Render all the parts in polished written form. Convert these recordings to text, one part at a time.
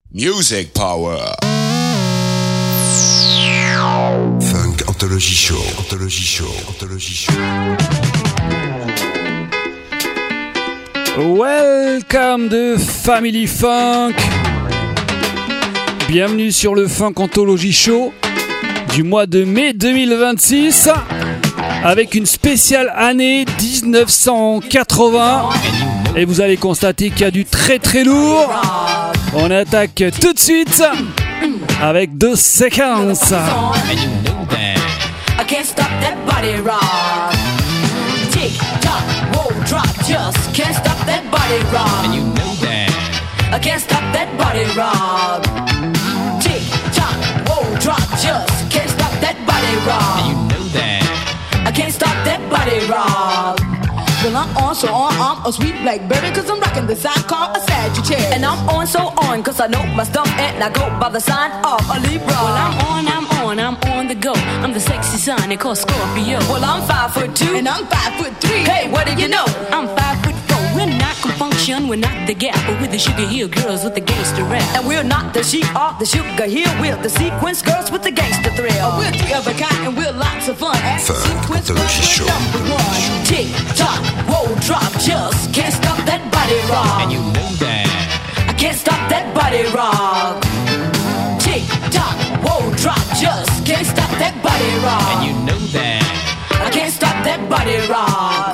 Music Power. Funk Anthology Show. Anthology Show. Anthology Show. Welcome to Family Funk. Bienvenue sur le Funk Anthology Show du mois de mai 2026 avec une spéciale année 1980. Et vous allez constater qu'il y a du très très lourd. On attaque tout de suite avec deux séquences. I can't stop that body rock. Tick tock, whoa, drop, just can't stop that body rock. And you know that. I can't stop that body rock. Tick tock, whoa, drop, just can't stop that body rock. And you know that. I can't stop that body rock. Well, I'm on, so on, I'm a sweet blackberry, cause I'm rocking the sign called a Sagittarius. And I'm on, so on, cause I know my stuff, and I go by the sign of a Libra. Well, I'm on the go. I'm the sexy sign they call Scorpio. Well, I'm 5'2", and I'm 5'3". Hey, what do you know? I'm 5'4". We're not confunction, we're not the gap, but we're the Sugar Hill girls with the gangster rap. And we're not the chic of the Sugar Hill, we're the sequence girls with the gangster thrill. We're three of a kind, and we're lots of fun. At the sequence girls, we're number one. Tick tock, whoa, drop, just can't stop that body rock. And you know that. I can't stop that body rock. Tick tock, whoa, drop, just can't stop that body rock. And you know that. I can't stop that body rock.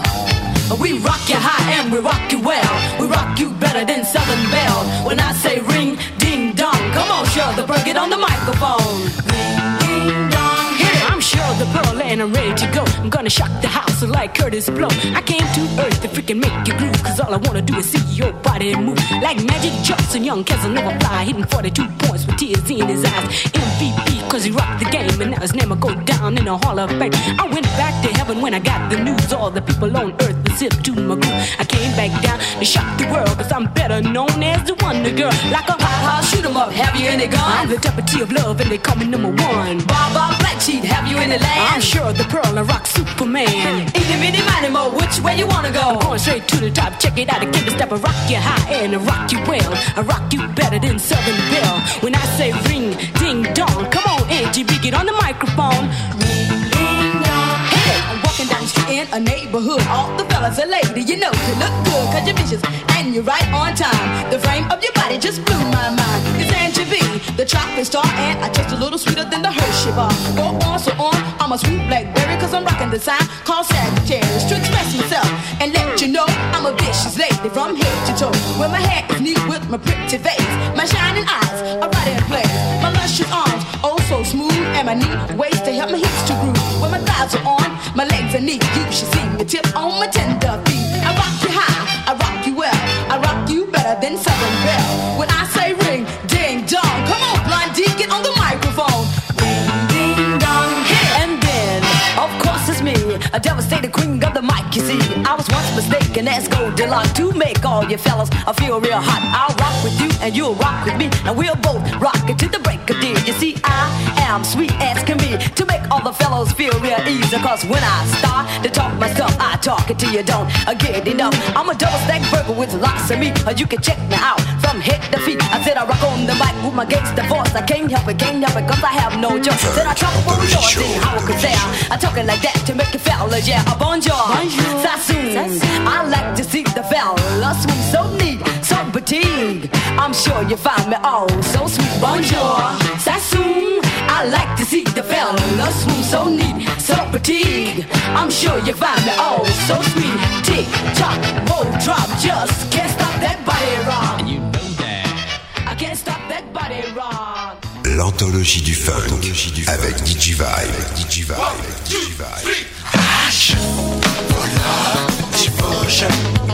We rock you high and we rock you well. We rock you better than Southern Belle. When I say ring, ding dong, come on, sure the bird, get on the microphone. Ring, ding dong, hit it. I'm sure the pearl and I'm ready to go. I'm gonna shock the house like Curtis Blow. I came to earth to freaking make you groove, cause all I wanna do is see your body move. Like Magic Johnson, young Casanova fly, hitting 42 points with tears in his eyes. MVP, cause he rocked the game, and now his name will go down in the Hall of Fame. I went back to heaven when I got the news. All the people on earth would sip to my groove. I came back down to shock the world, cause I'm better known as the Wonder Girl. Like a hot shoot 'em up, have you any gun? I'm the deputy of love, and they call me number one. Baba Black Sheep, have you any land? I'm sure the pearl and rock Superman. Eeny, meeny, miny, mo, which way you wanna go? I'm going straight to the top, check it out, I give a step, I rock you high and I rock you well. I rock you better than Southern Belle. When I say ring, ding, dong, come on, AGB, get on the microphone. Ring, ding, dong, hey, I'm walking down the street in a neighborhood. All the fellas are lady, you know you look good, cause you're vicious and you're right on time. The frame of your body just blew my mind. It's Angie B, the chocolate star, and I taste a little sweeter than the Hershey bar. Go on, so on, I'm a sweet blackberry, cause I'm rocking the sign called Sagittarius. To express myself and let you know I'm a vicious lady from head to toe. When my hair is neat with my pretty face, my shining eyes are right in place. My luscious arms, oh so smooth, and my neat waist to help my hips to groove. When my thighs are on, my legs are neat. You should see me tip on my tender feet. I rock you high, I rock you well, I rock you better than Southern Belle. When I say ring, ding dong, come on, Blondie, get on the microphone. Ring, ding dong, hit. And then, of course it's me, a devastated queen of the mic, you see. I was once mistaken as Goldilocks to make all you fellas feel real hot. I'll rock with you and you'll rock with me, and we'll both rock it to the break of day. You see, I am sweet as can be to make all the fellows feel real easy, cause when I start to talk my stuff, I talk it till you don't get enough. I'm a double stack burger with lots of meat. You can check me out from head to feet. I said I rock on the mic with my gangster voice. I can't help it, cause I have no choice. Said I trouble for the joy, see how I could say I talking like that to make you fellas, yeah. A bonjour, Sassoon. I like to see the fellas swing so neat, so petite. I'm sure you find me all so sweet. Bonjour, Sassoon. I like to see the fellas swing so neat, so petite. I'm sure you find me all so sweet. Tick tock, whoa, drop, just can't stop that body rock. And you know that. I can't stop that body rock. L'anthologie du funk avec DJ Vibe. DJ Vibe. DJ Vibe. Passion for love, devotion.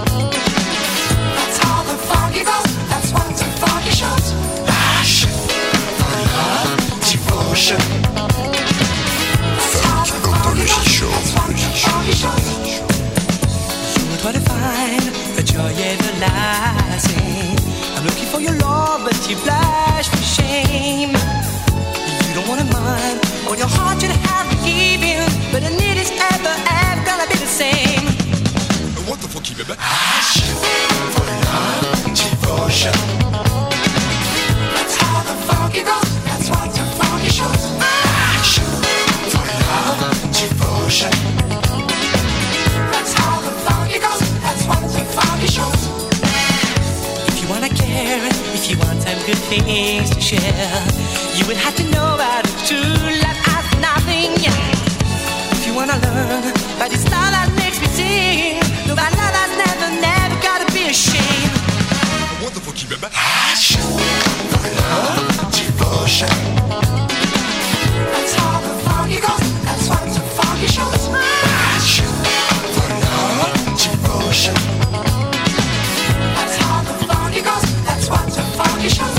That's how the funky goes. That's what the funky shows. Passion for love, devotion. Funk Anthology Show. You'll try to find the joy everlasting. I'm looking for your love, but you blush for shame. You don't wanna mind all your heart should have given, but I need is ever gonna be the same. What the fuck, baby? Passion for love, devotion. That's good things to share. You would have to know about it true love as nothing. If you wanna learn about this love that makes me sing, no, about love that's never gotta be ashamed. Wonderful keep it back. Passion for love, devotion. That's how the funky goes. That's what the funky shows. Passion for love, devotion. That's how the funky goes. That's what the funky shows.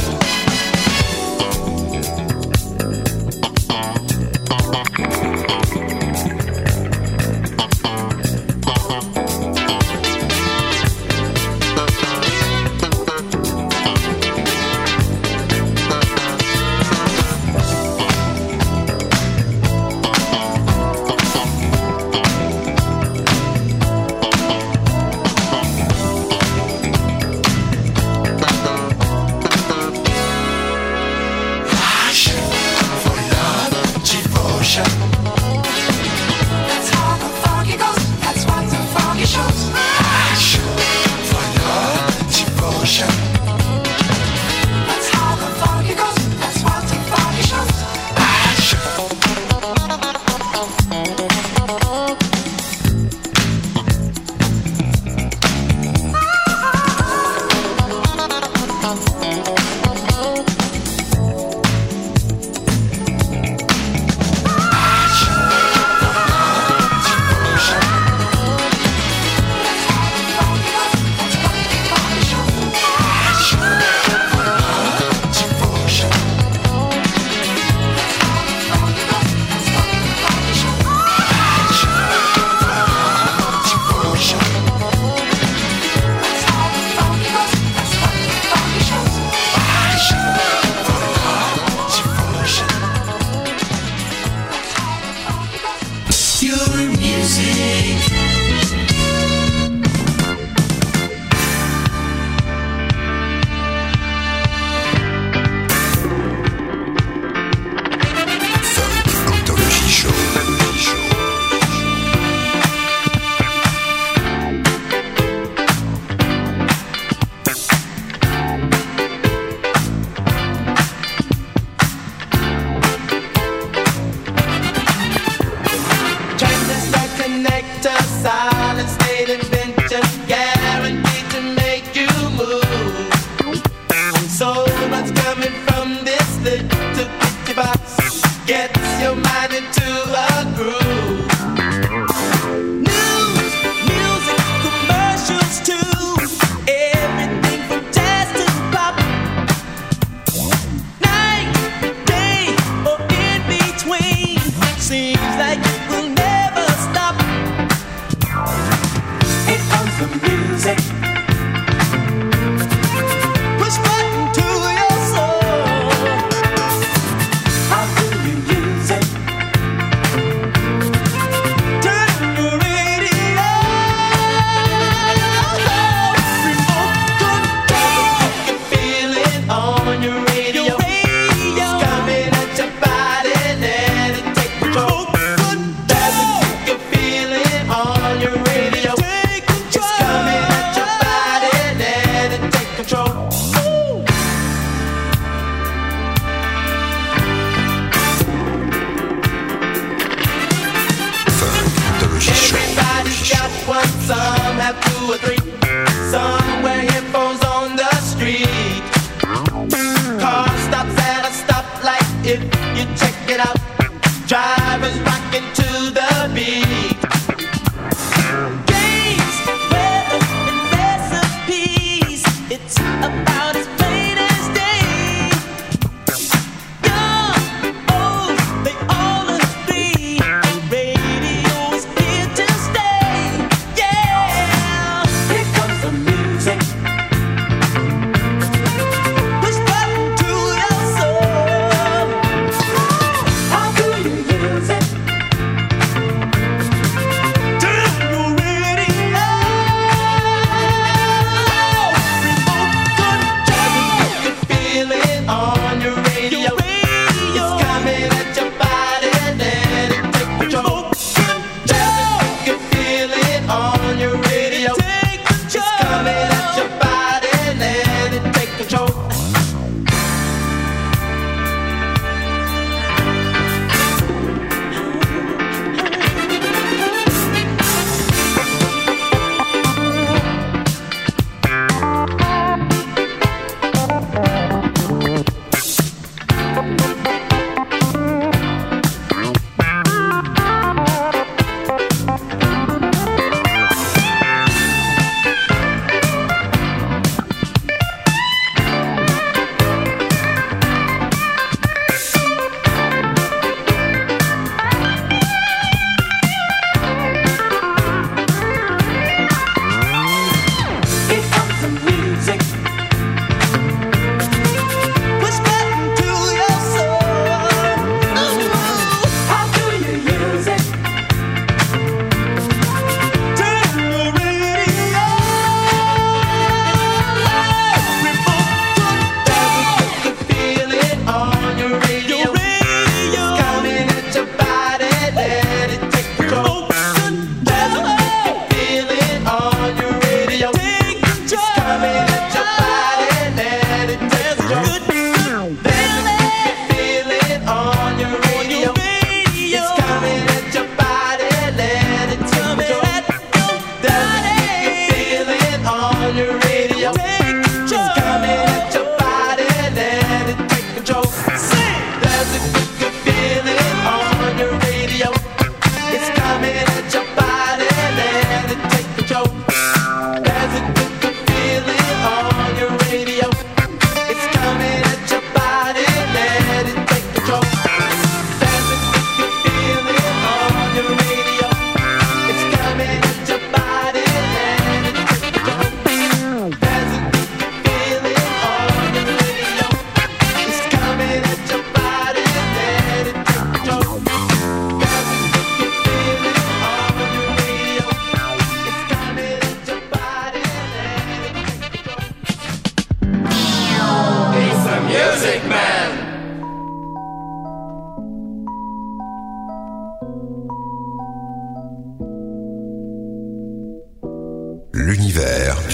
Push button to your soul.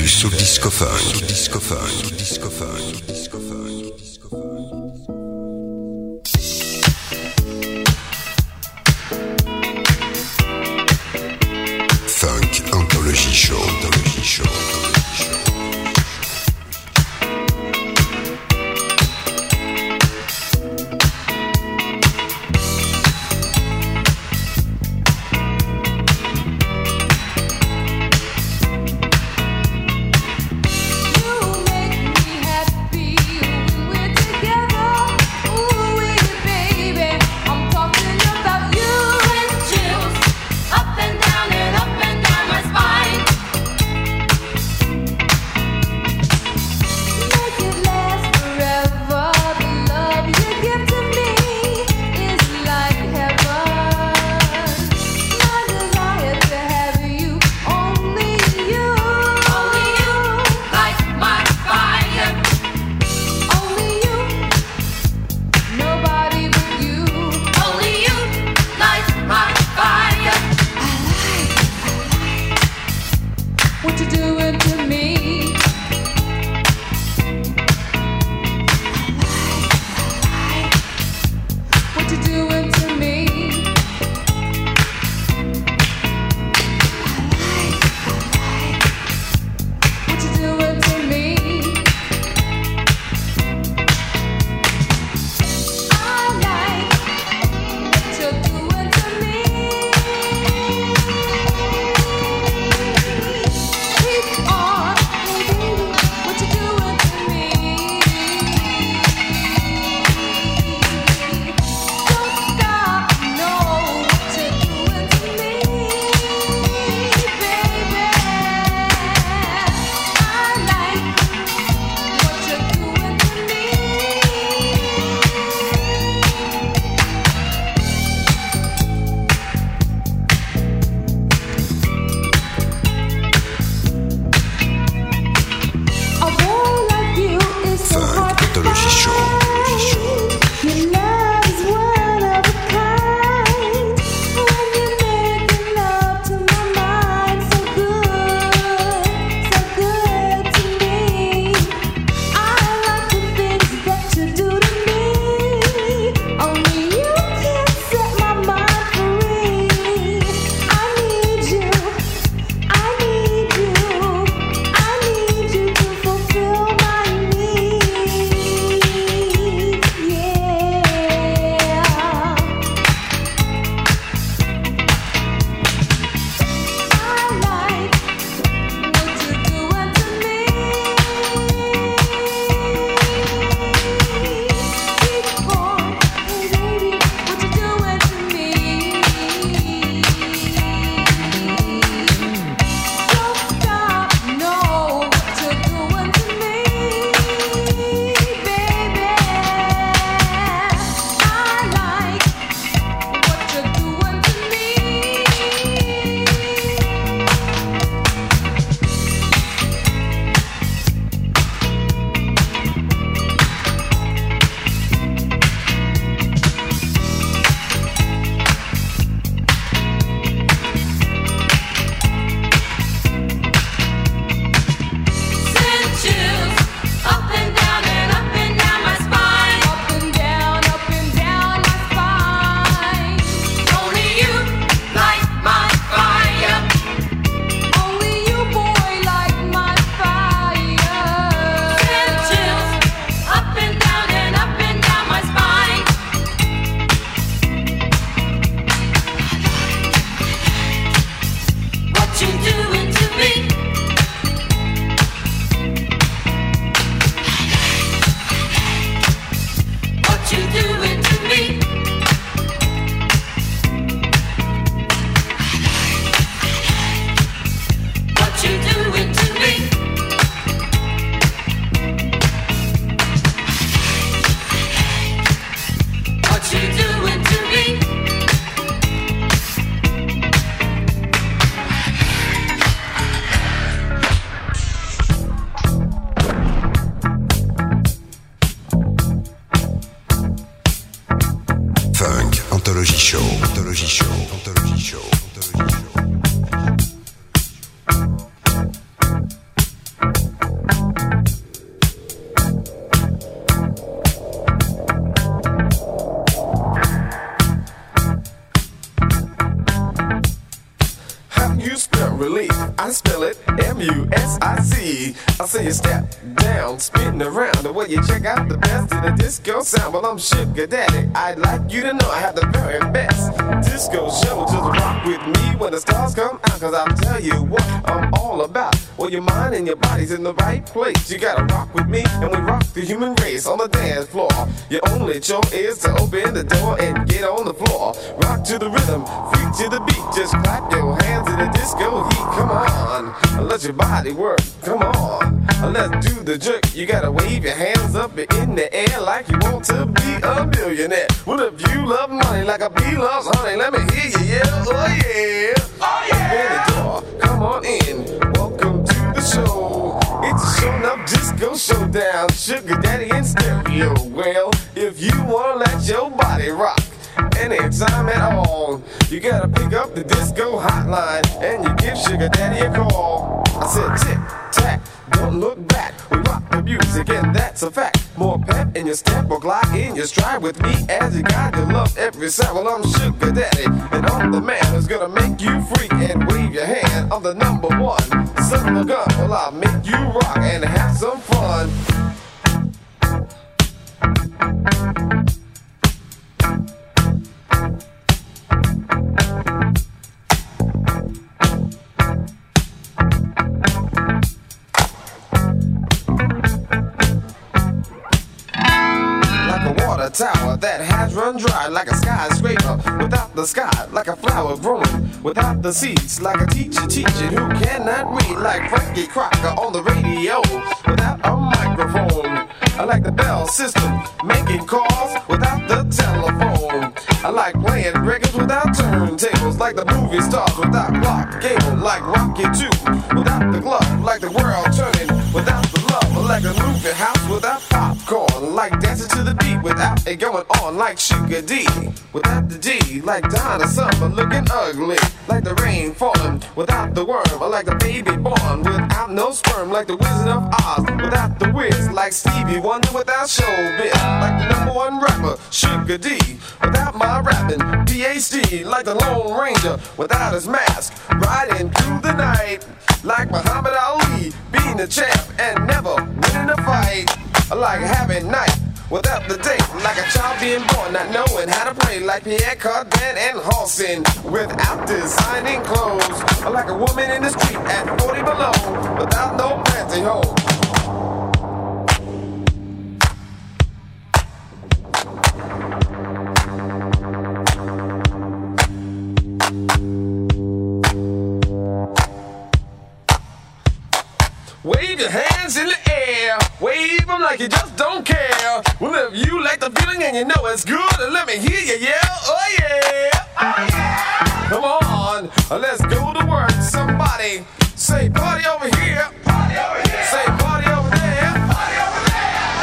du soul disco funk. Disco funk. Disco funk. Disco funk. Funk Anthology Show. Anthology Show. relief. I spell it M-U-S-I-C. I say you step down, spin around the way you check out the best of the disco sound. Well, I'm Sugar Daddy. I'd like you to know I have the very best disco show. Just rock with me when the stars come out, cause I'll tell you what I'm all about. Well, your mind and your body's in the right place. You gotta rock with me and we rock the human race on the dance floor. Your only chore is to open the door and get on the floor. Rock to the rhythm, freak to the beat. Just clap your hands in the disco heat. Come on, let your body work. Come on, let's do the jerk. You gotta wave your hands up in the air like you want to be a millionaire. Well, if you love money like a bee loves honey, let me hear you yell, oh yeah. Oh yeah. Open the door, come on in. Welcome to the show. It's a show enough disco showdown. Sugar Daddy in stereo. Well, if you wanna let your body rock anytime at all, you gotta pick up the disco hotline and you give Sugar Daddy a call. I said tick, tack, don't look back. We rock the music and that's a fact. More pep in your step or glide in your stride with me as you guide your love every sound. Well, I'm Sugar Daddy and I'm the man who's gonna make you freak and wave your hand. I'm the number one son of a gun. Well, I'll make you rock and have some fun. Tower that has run dry like a skyscraper without the sky, like a flower growing without the seeds, like a teacher teaching who cannot read, like Frankie Crocker on the radio without a microphone. I like the bell system, making calls without the telephone. I like playing records without turntables, like the movie stars without clock cable, like Rocky 2 without the glove, like the world turning without the love, like a movie house without popcorn, like dancing to the beat without it going on, like Sugar D without the D, like Donna Summer looking ugly, like the rain falling without the worm, or like the baby born without no sperm, like the Wizard of Oz without the whiz, like Stevie Wonder without showbiz, like the number one rapper Sugar D without my rapping PhD, like the Lone Ranger without his mask, riding through the night, like Muhammad Ali being the champ and never winning a fight, like having night without the day, like a child being born not knowing how to play, like Pierre Cardin and Halston without designing clothes, like a woman in the street at 40 below without no pantyhose. Wave your hands in the air, wave them like you just don't care. Well, if you like the feeling and you know it's good, let me hear you yell, oh yeah, oh yeah. Come on, let's go to work. Somebody say party over here, party over here. Say party over there, party over there.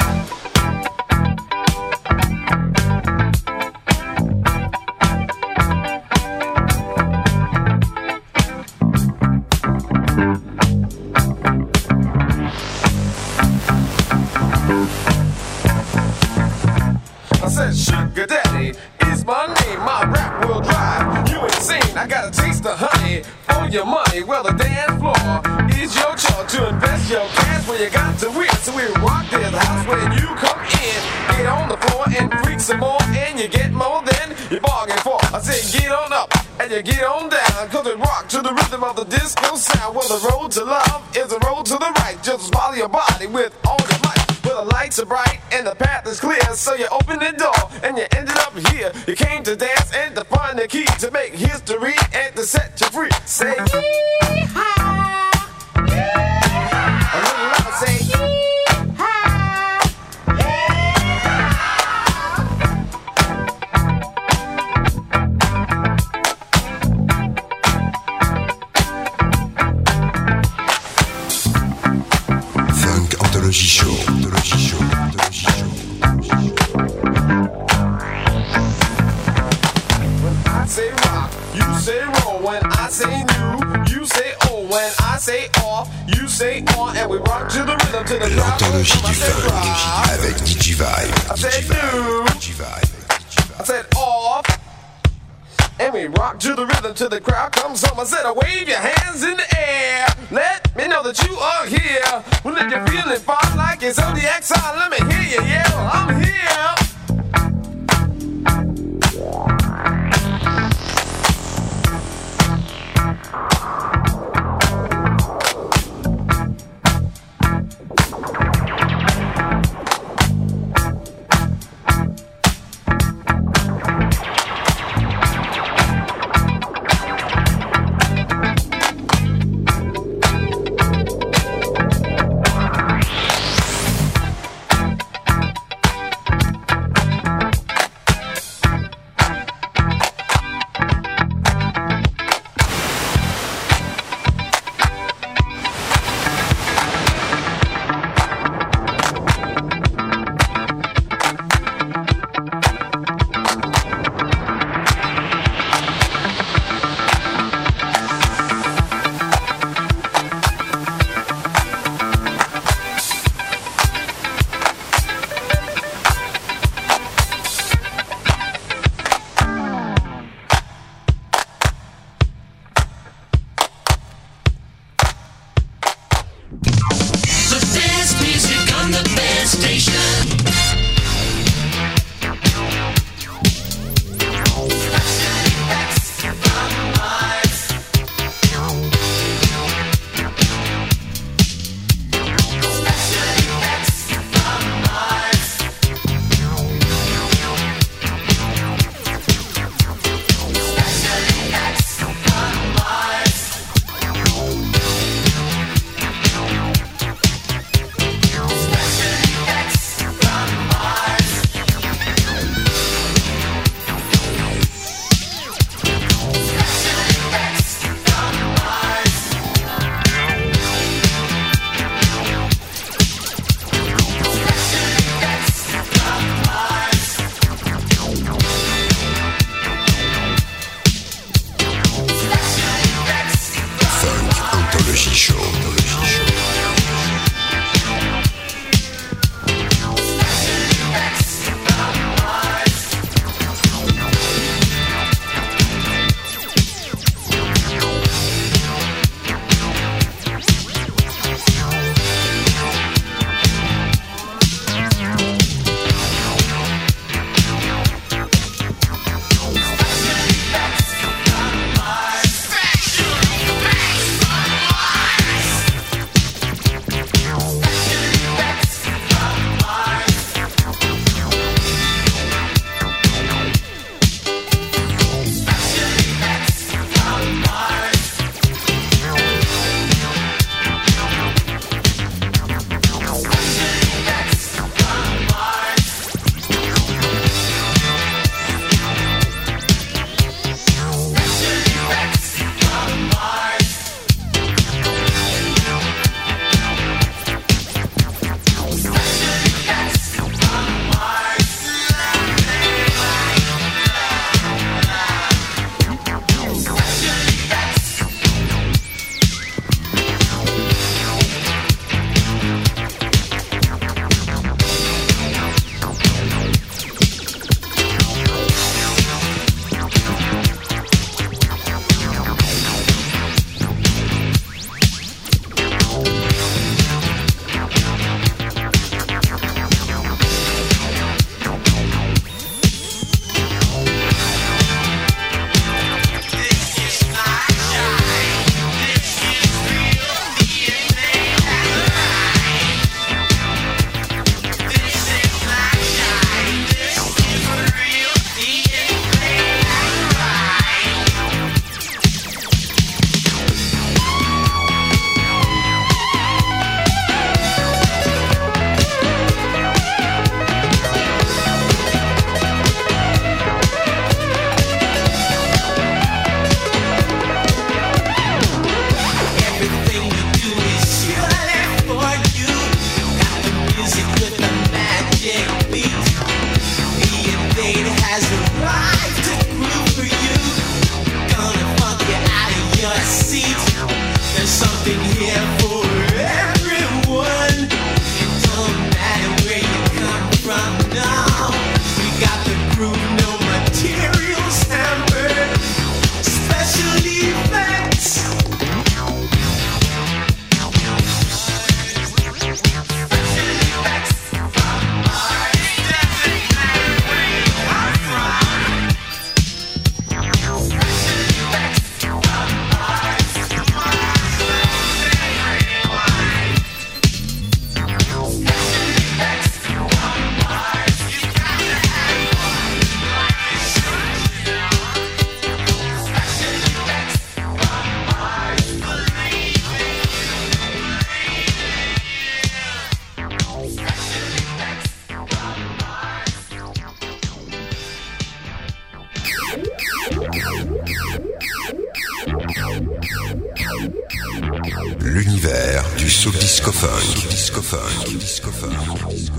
I said Sugar Daddy is my name, my rap will drive you insane. I got a taste of honey for your money. Well, the dance floor is your chore to invest your cash where you got to win. So we rock this house when you come in. Get on the floor and freak some more, and you get more than you bargained for. I said get on up and you get on down, cause it rock to the rhythm of the disco sound. Well, the road to love is the road to the right. Just follow your body with all your might. Well, the lights are bright and the path is clear, so you open the door and you ended up here. You came to dance and to find the key to make history and to set you free. Say yee-haw, a little louder, say yee-haw, Funk Anthology Show. When I say rock, you say roll. When I say new, you say old. When I say off, you say on. And we rock to the rhythm, to the L'Anthologie du Funk avec DJ Vibe. I said new, I said off, and we rock to the rhythm till the crowd comes home. I said, wave your hands in the air. Let me know that you are here. Well, if you're feeling fine like it's on the XI, let me hear you yell, I'm here. Soul Disco Funk. Disco Funk. Disco Funk.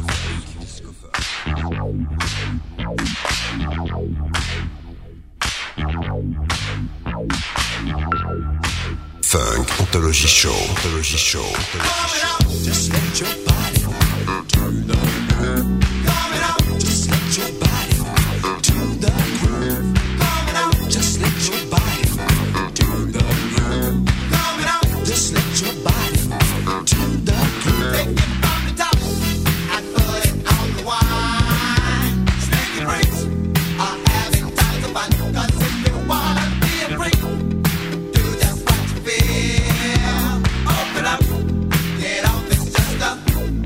Funk Anthology Show. Anthology Show. Just let your body to the groove. Coming out. Just let your body to the groove. Coming out. Just let your body to the groove. Coming out. Just let your body to the groove. Take it from the top and put it on the wine. Sneaky breaks are having tons of fun. 'Cause if you wanna be a freak, do just what you feel. Open up, get off, it's just a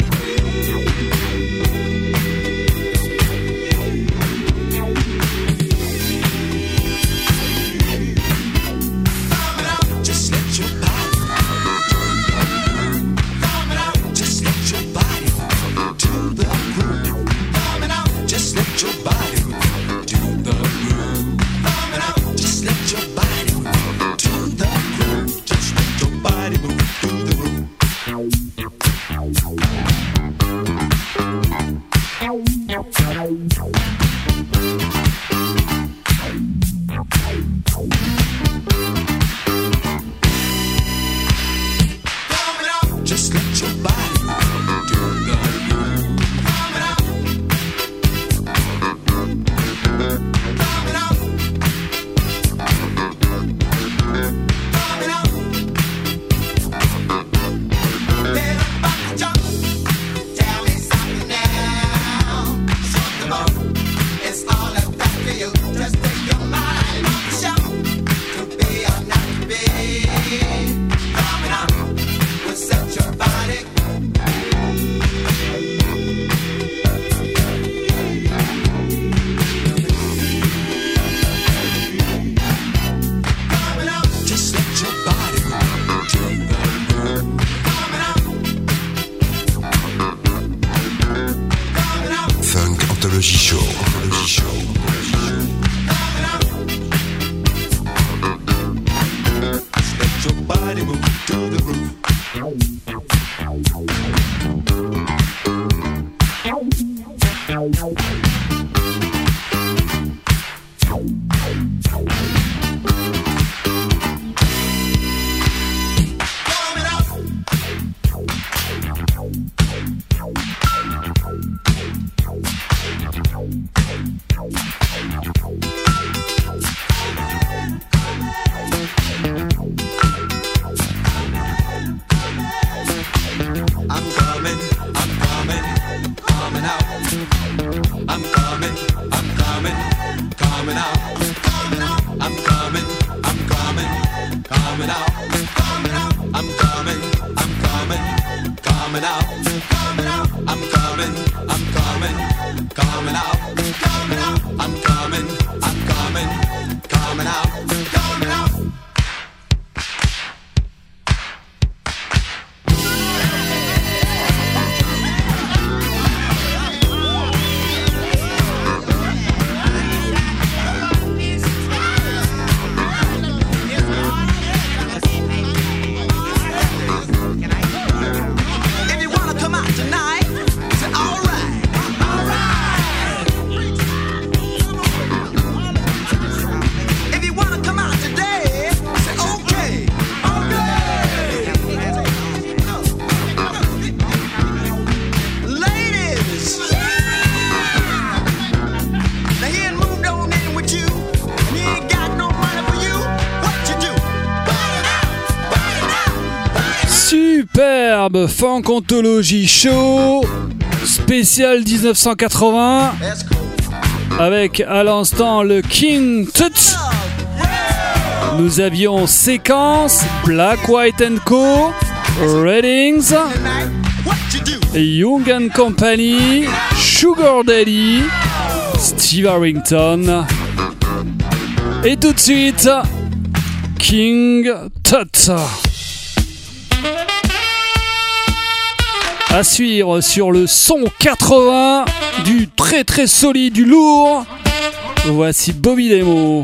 coming out. Just let your body coming out. Just let your body to the groove. Coming out. Just let your body to the groove. Coming out. Just let your body to the groove. Just let your body move to the groove. Coming out. Just let your body to the groove. Coming out. Coming out. Coming out. Get up on the jump. Tell me something now. Shoot the boat. It's all up to you. Just take your mind off the shelf. To be or not to be. Coming out. Will set your body. Coming out. Just let your body move to the groove. Coming out. Coming out. Funk Anthology Show. Anthology Show. Coming out. Just let your body move to the groove. Coming out. I'm coming, coming out. I'm coming, coming out. I'm coming, coming out. I'm coming, coming out. I'm coming, coming out. I'm coming, coming out. If you wanna come out tonight, say alright. If you wanna come out today, say okay. Ladies, now he ain't moved on in with you, and he ain't got no money for you. What you do? Superbe Funk Anthology Show spécial 1980 That's cool. avec à l'instant le King Tut. Nous avions Séquence, Black, White & Co, Reddings, Tonight, what you do? Young and Company, Sugar Daddy, Steve Harrington et tout de suite King Tut. À suivre sur le son 80 du très très solide, du lourd. Voici Bobby Demo.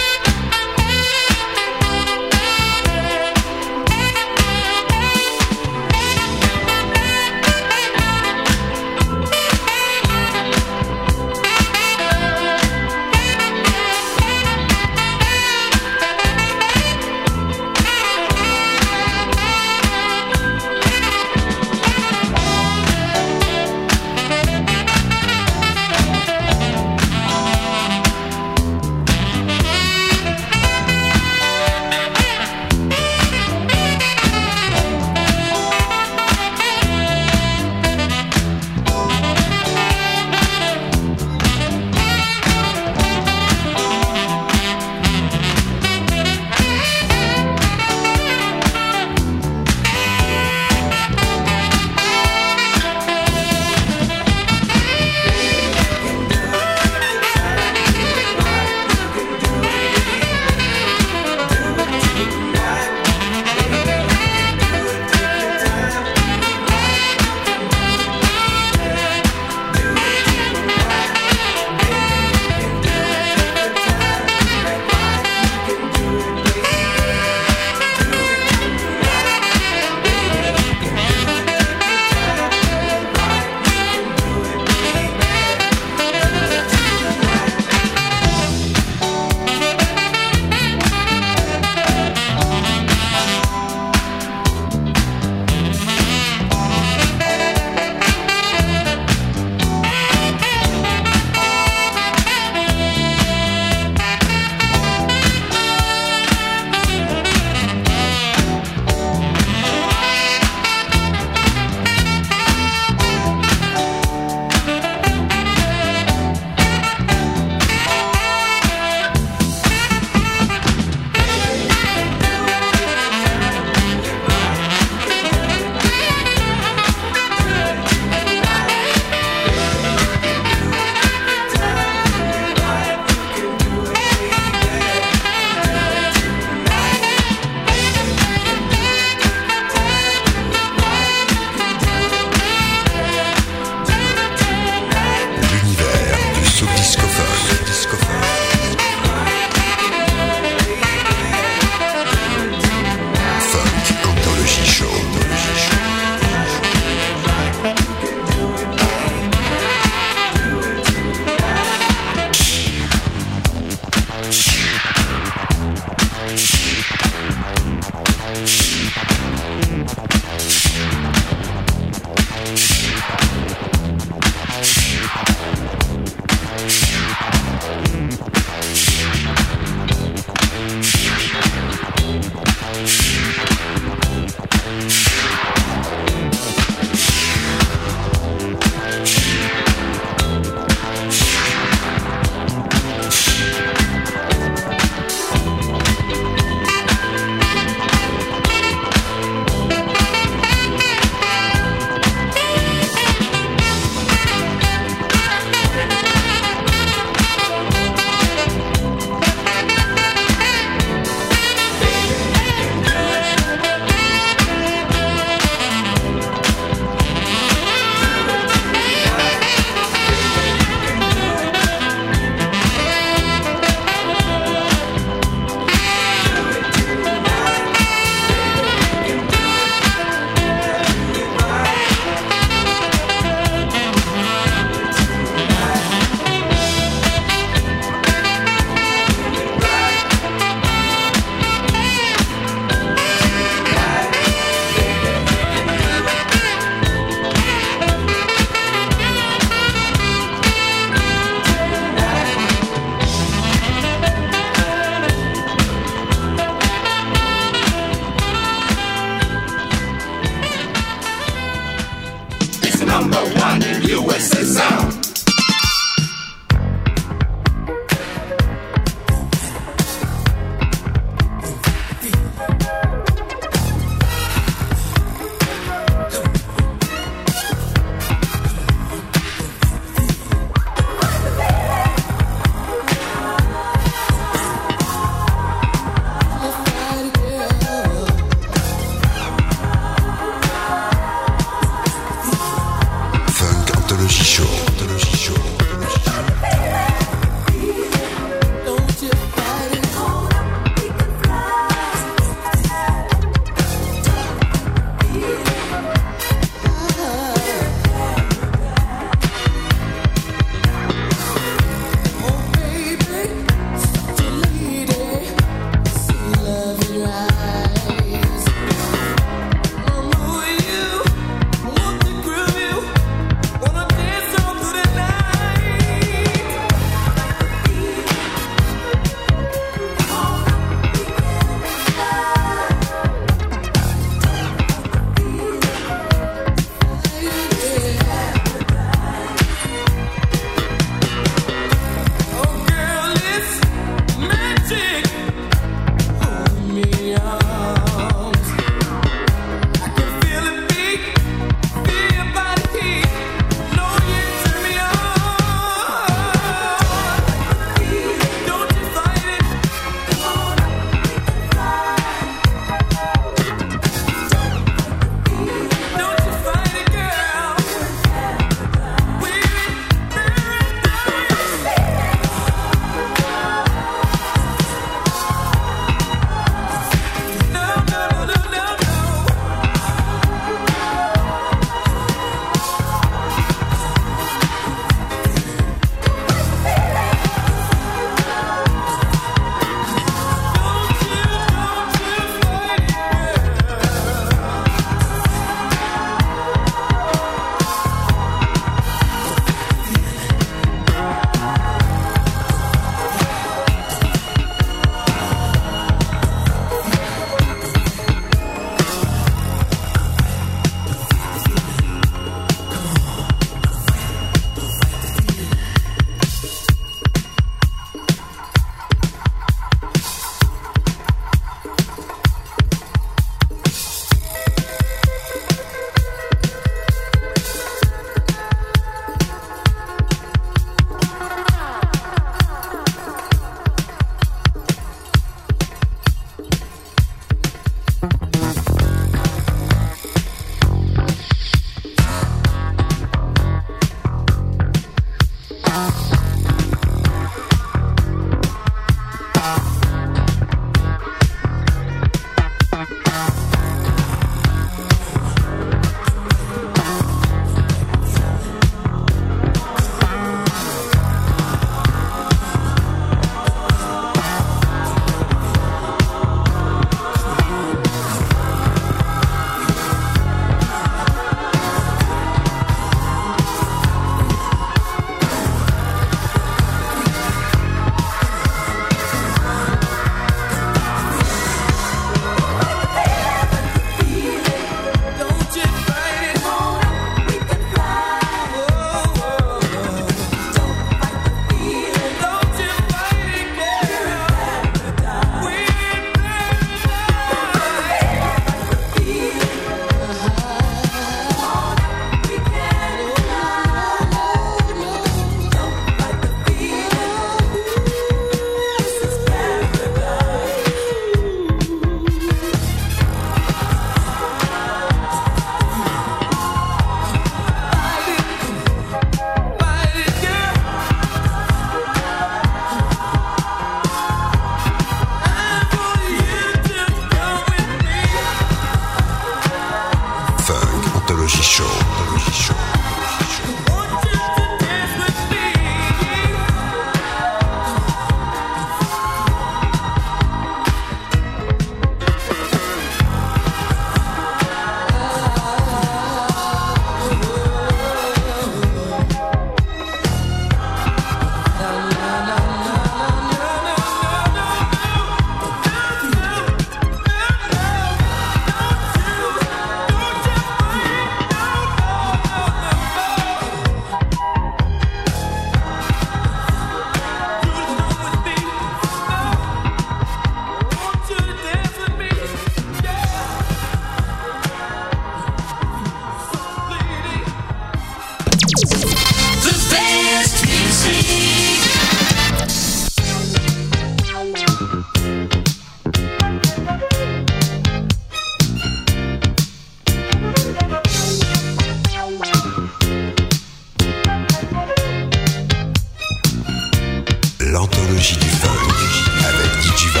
l'anthologie du funk avec Digivibe.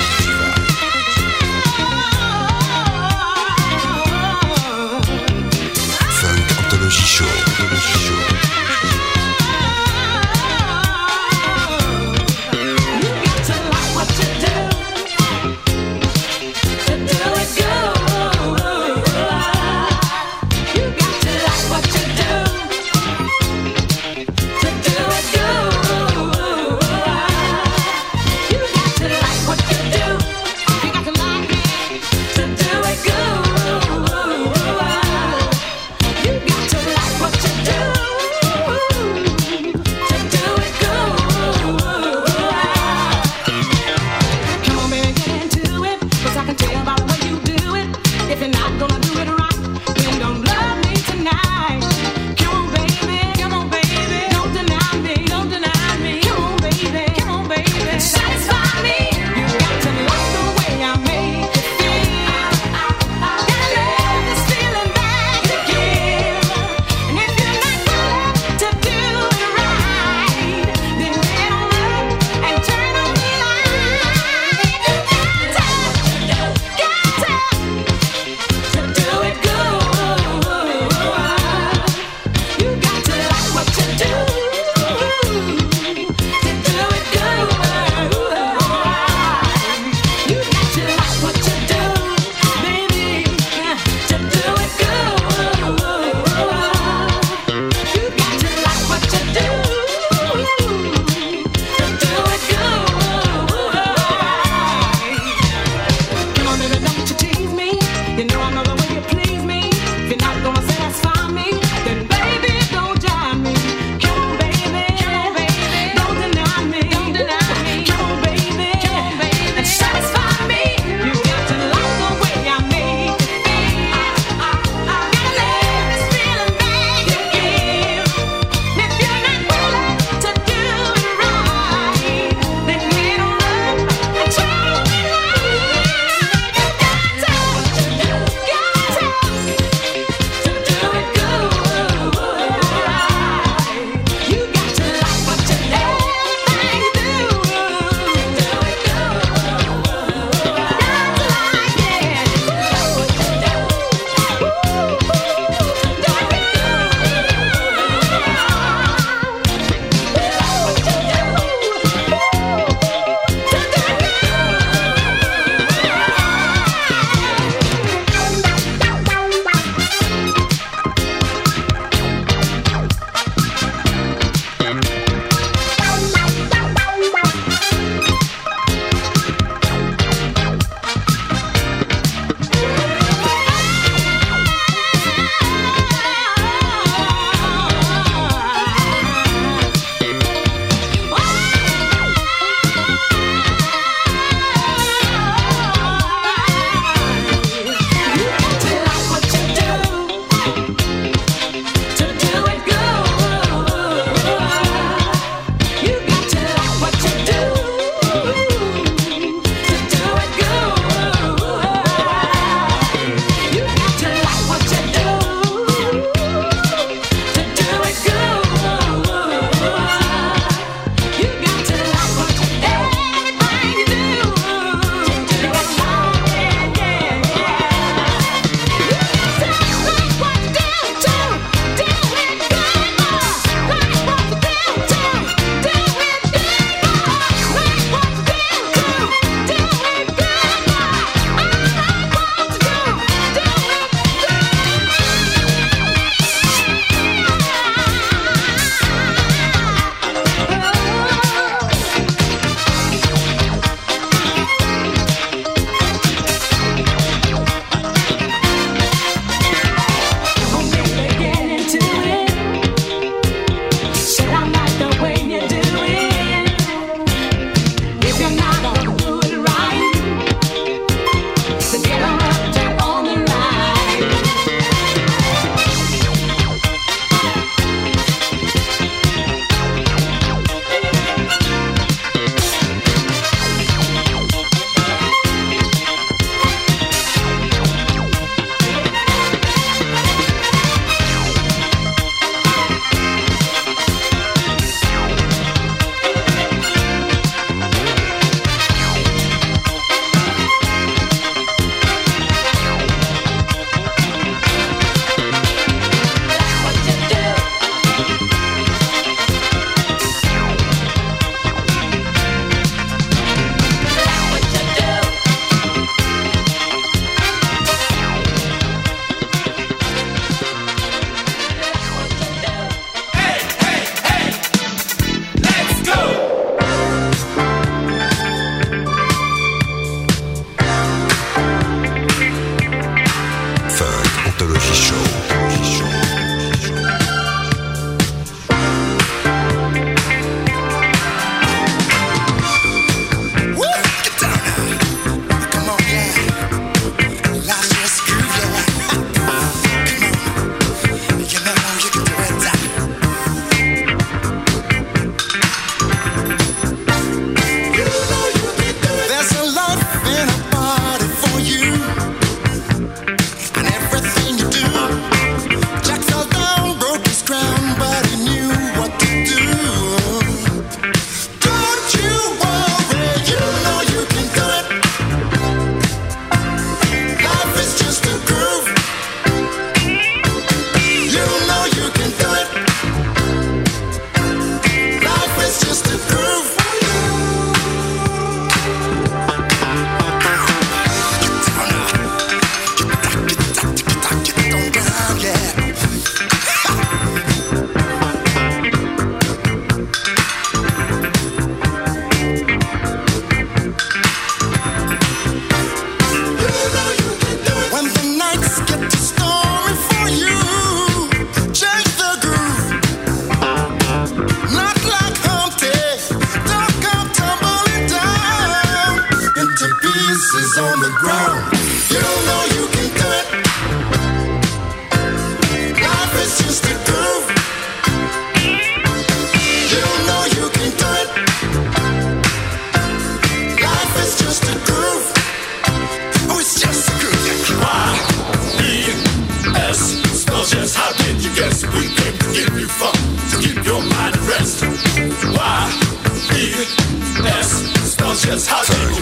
Funk Anthology Show.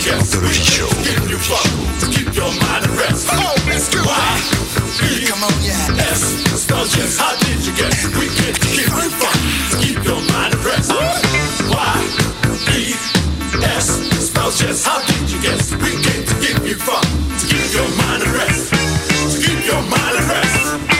Anthology Show. Keep your mind at rest. Oh, let's go. Why? Come on, yeah. S spells yes. How did you guess? We can keep you fun. Keep your mind at rest. Why? E S spells yes. How did you guess? We came to give you fun. To keep your mind at rest. To keep your mind at rest.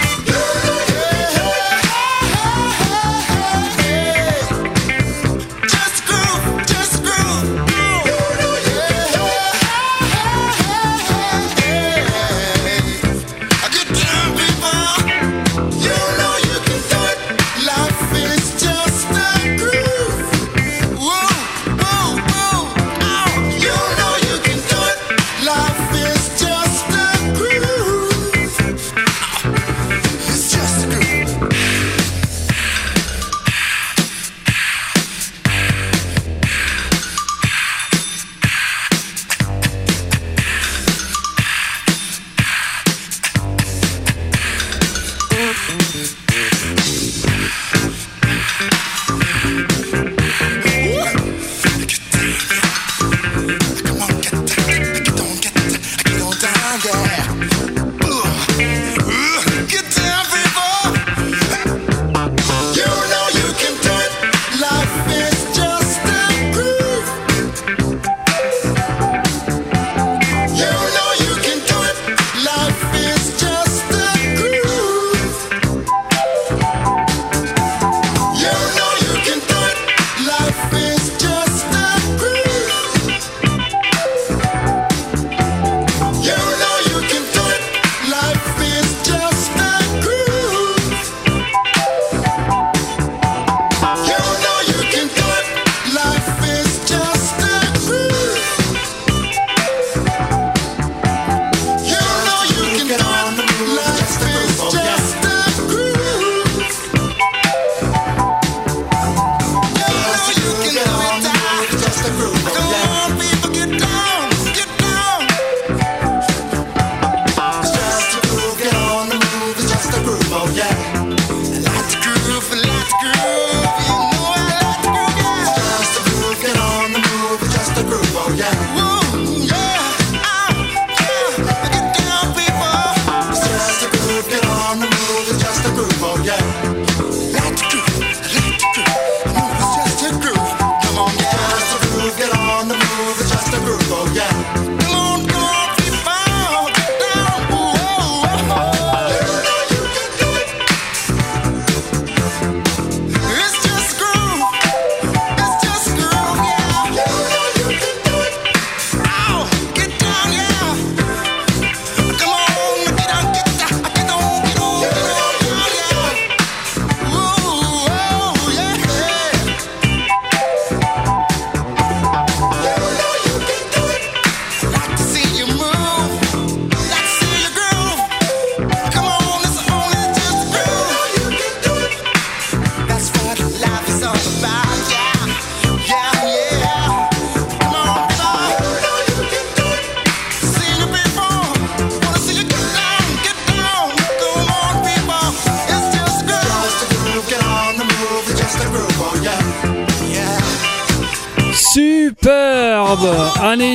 Superbe. Année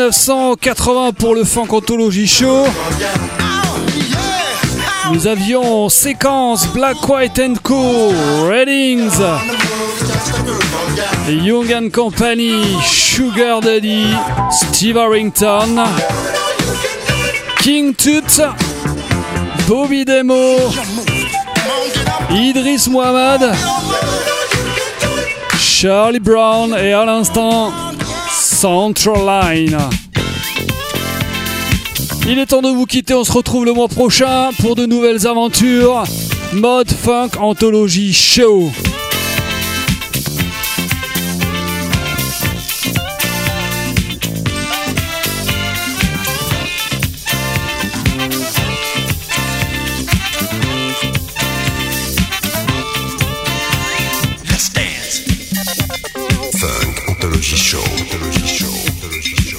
1980 pour le Funk Anthology Show. Nous avions séquence Black, White and Co, Reddings, Young and Company, Sugar Daddy, Steve Harrington, King Tut, Bobby Demo, Idris Muhammad, Charlie Brown et à l'instant Central Line. Il est temps de vous quitter, on se retrouve le mois prochain pour de nouvelles aventures. Mode Funk Anthology Show. Funk Anthology Show. Anthology Show. Anthology Show.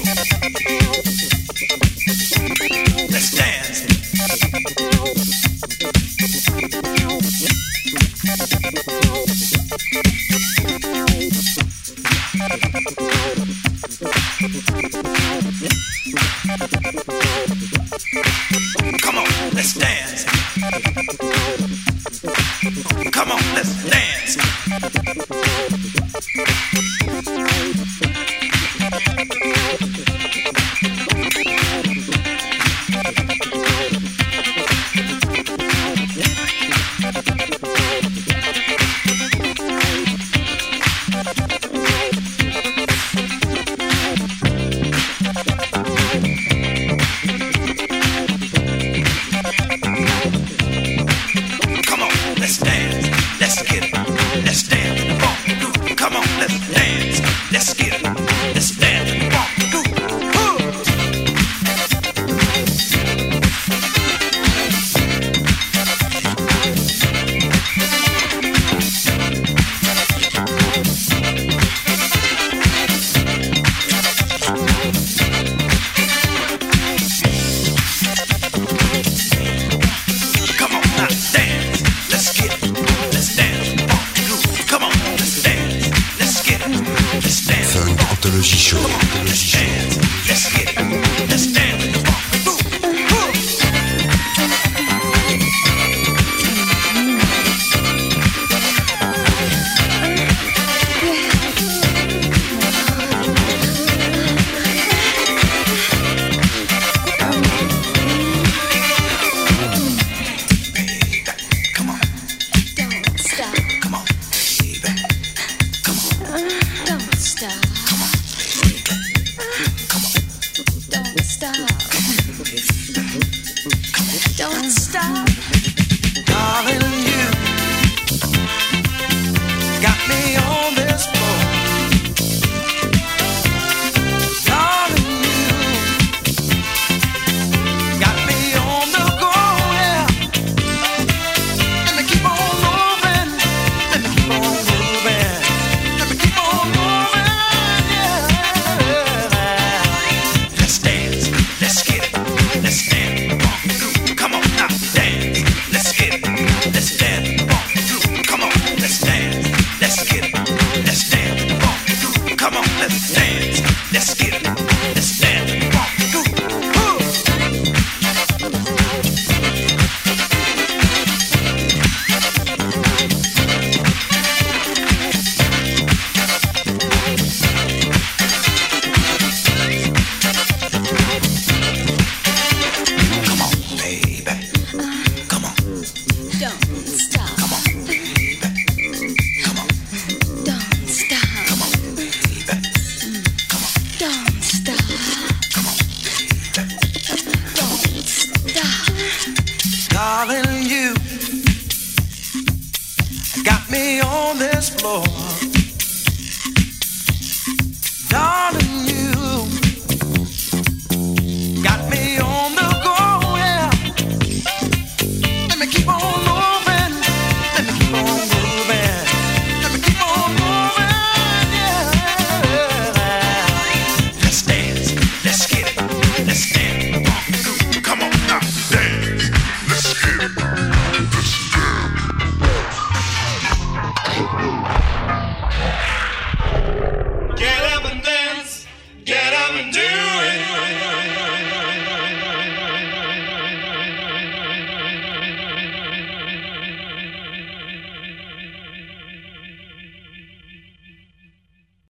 Let's dance. let's get it. Let's dance and rock the groove. Come on now, dance. Let's get it. Let's dance and rock the groove. Come on, let's dance. Let's get it. Let's dance. Funk Anthology Show. Come on, let's dance. Let's get it. Let's dance and rock the groove. Come on, Don't stop, come on, baby. Come on, don't stop, come on, don't stop, don't stop. darling, you got me on this floor. Darling, you got me on the go, yeah. Let me keep on moving. Let me keep on moving. Let me keep on moving, yeah. Let's dance. Let's get it. Let's dance. Rock the groove. Come on now, dance. Let's get it. Let's dance. Rock the groove. Come on, let's dance. Let's get it. Let's dance. Rock the groove. Come on, let's dance. Let's get it. Let's dance. Rock the groove. Come on, baby. Come on, Don't stop, come on, baby. Come on, don't stop, come on, baby. Come on, don't stop, come on, baby. don't stop. Darling, you got me on this floor.